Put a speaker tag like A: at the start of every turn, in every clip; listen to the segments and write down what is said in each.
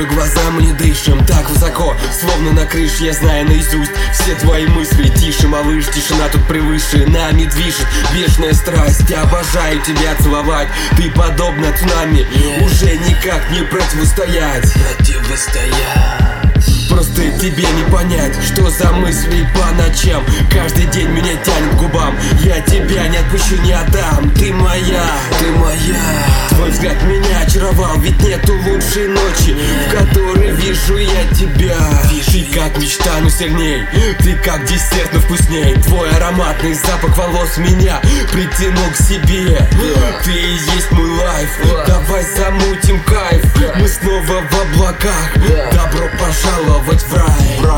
A: Закрой глаза, мы не дышим так высоко, словно на крыше. Я знаю наизусть все твои мысли. Тише, малыш, тишина тут превыше. Нами движет бешеная страсть. Обожаю тебя целовать. Ты подобна цунами, уже никак не противостоять. Просто тебе не понять, что за мысли по ночам. Каждый день меня тянет к губам. Я тебя не отпущу, не отдам. Ты моя, ты моя. Твой взгляд меня очаровал, ведь нету лучшей ночи, в которой вижу я тебя. Ты как мечта, но сильней. Ты как десерт, но вкусней. Твой ароматный запах волос меня притянул к себе. Ты и есть мой лайф. Давай замутим кайф. Мы снова в облаках. Добро пожаловать в рай.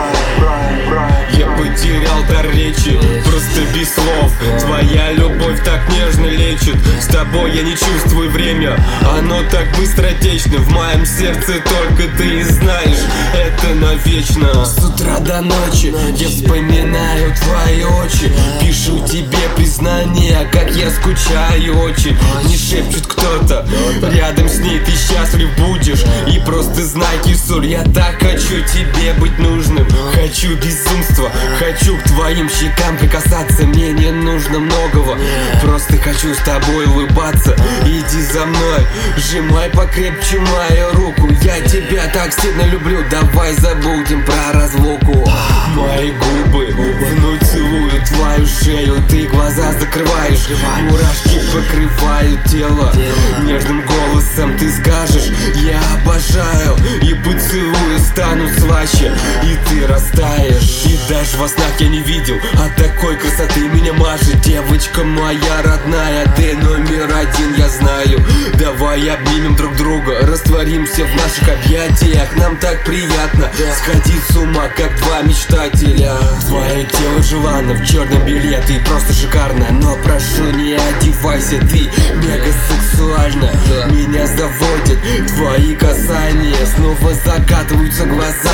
A: Я потерял дар речи, просто без слов. Твоя любовь так нежно лечит. С тобой я не чувствую время, оно так быстротечно. В моем сердце только ты знаешь, это навечно. С утра до ночи я вспоминаю твои очи. Пишу тебе признание, как я скучаю очень. Не шепчет кто-то, рядом с ней ты счастлив будешь. И просто знай, кисуль, я так хочу тебе быть нужным. Хочу безумства, хочу к твоим щекам прикасаться. Мне не нужно многого, просто хочу с тобой улыбаться. Иди за мной, сжимай покрепче мою руку. Я тебя так сильно люблю, давай забудем про разлуку. Мои губы вновь целуют твою шею. Ты глаза закрываешь, мурашки покрывают тело. Нежным голосом ты скажешь: я обожаю. И поцелую стану слаще, и ты растаешь. И даже во снах я не видел от такой красоты меня мажет. Девочка моя родная, ты номер один, я знаю. Давай обнимем друг друга, растворимся в наших объятиях. Нам так приятно сходить с ума, как два мечтателя. Твое тело желанно в черном белье, ты просто шикарна. Но прошу, не одевайся, ты мега сексуальна. Меня заводят твои касания, снова закатываются глаза,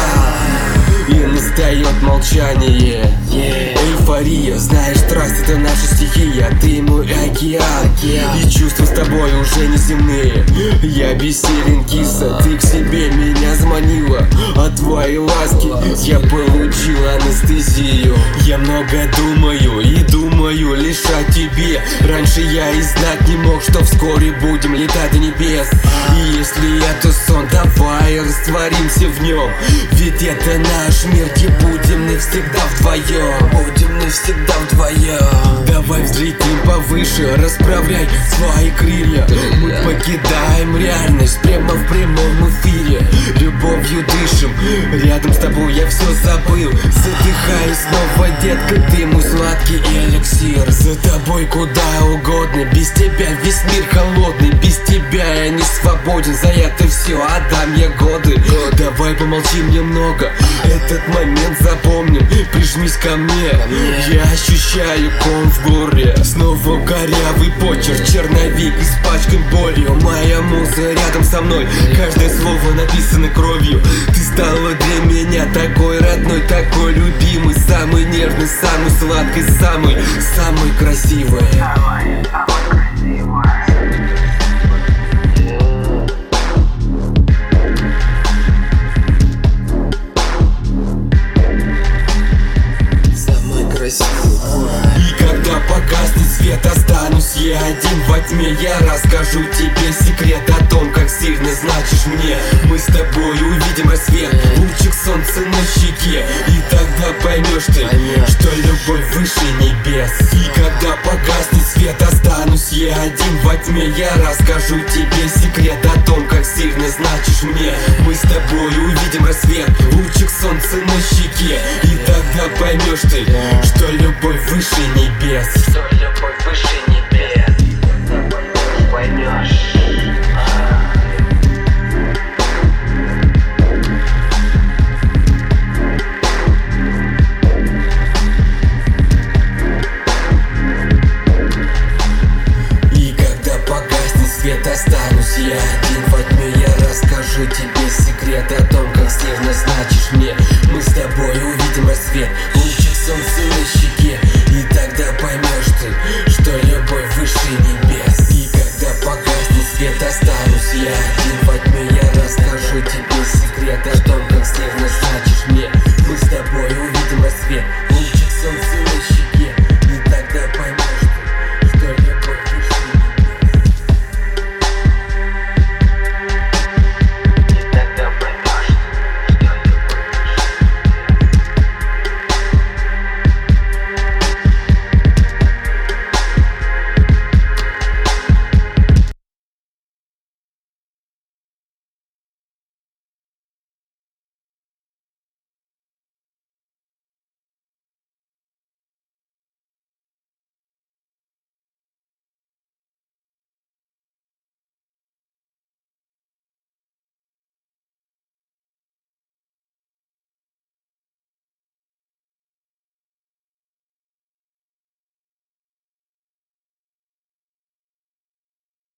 A: и настает молчание. Эйфория, знаешь, страсть — это наша стихия. Ты мой океан, и чувства с тобой уже не земные. Я бессилен, киса, ты к себе меня заманила. От твоей ласки я получил анестезию. Я много думаю и думаю лишь о тебе. Раньше я и знать не мог, что вскоре будем летать до небес. И если это сон, давай растворимся в нем, ведь это наш мир, где будем навсегда вдвоем. Будем навсегда вдвоем. Давай взлетим повыше, расправляй свои крылья. Мы покидаем реальность прямо в прямом эфире. Любовью дышим, рядом с тобой я все забыл. Задыхаюсь снова, детка, ты мой сладкий эликсир. За тобой куда угодно, без тебя весь мир холодный. Без тебя я не свободен, за это все отдам я годы. Давай помолчим немного, этот момент запомним. Прижмись ко мне, я ощущаю ком в горле. Снова корявый почерк, черновик испачкан болью. Моя муза рядом со мной, каждое слово написано кровью. Ты стала для меня такой родной, такой любимый, самый нежный, самый сладкий, самый красивый. И когда погаснет свет, останусь я один во тьме. Я расскажу тебе секрет о том, как сильно значишь мне. Мы с тобой увидим рассвет, лучик солнца на щеке. И тогда поймешь ты, что любовь выше небес. И когда погаснет свет, останусь я один во тьме. Я расскажу тебе секрет о том, как сильно значишь мне. Мы с тобой увидим рассвет, лучик солнца на щеке. И тогда поймешь ты, что любовь выше небес.